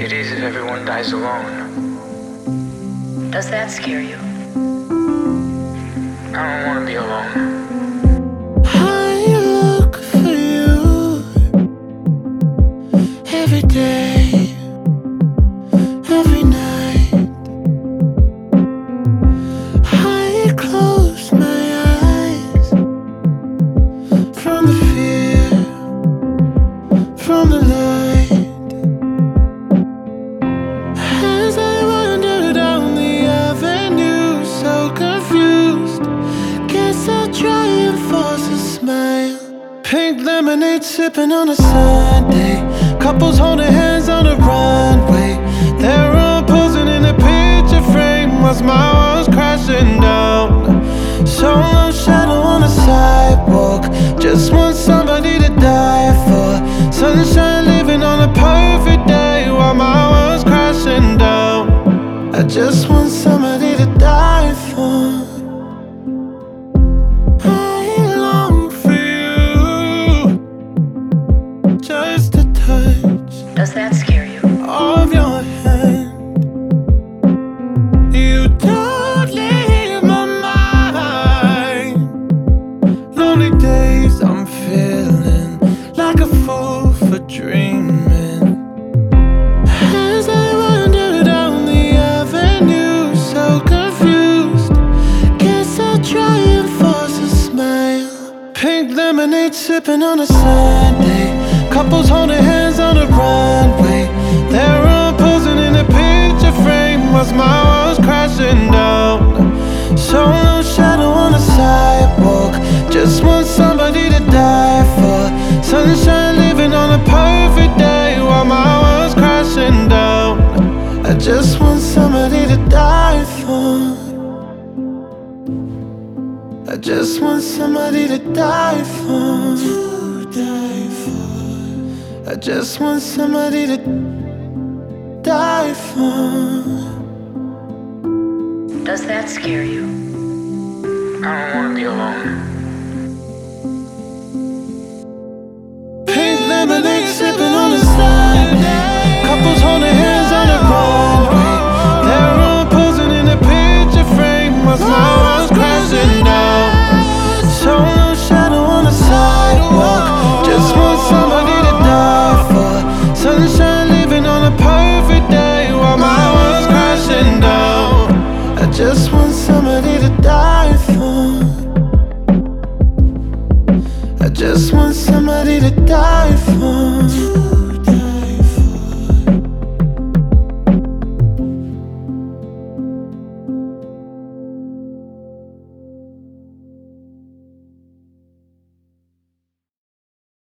it is if everyone dies alone. Does that scare you? I don't want to be alone. I look for you every day, every night. I close my eyes from the fear, from the light. As I wander down the avenue, so confused, guess I'll try and force a smile. Pink lemonade sipping on a Sunday, couples holding hands on the runway. They're all posing in a picture frame whilst my walls crashing down. Solo shadow on the sidewalk, just want somebody to die for. Sunshine living on a perfect day while my world's crashing down. I just want somebody to die for. I long for you, just a touch Does that scare you? of your hand. You don't leave my mind. Lonely days I'm feeling like a fool for dreaming. As I wander down the avenue, so confused, guess I'll try and force a smile. Pink lemonade sipping on a Sunday, couples holding hands on the runway. They're all posing in a picture frame whilst my walls crashing down. Solo shadow on the sidewalk, just want somebody to die for. Sunshine living on a perfect day while my world's crashing down. I just want somebody to die for. I just want somebody to die for. I just want somebody to die for. Does that scare you? I don't want to be alone.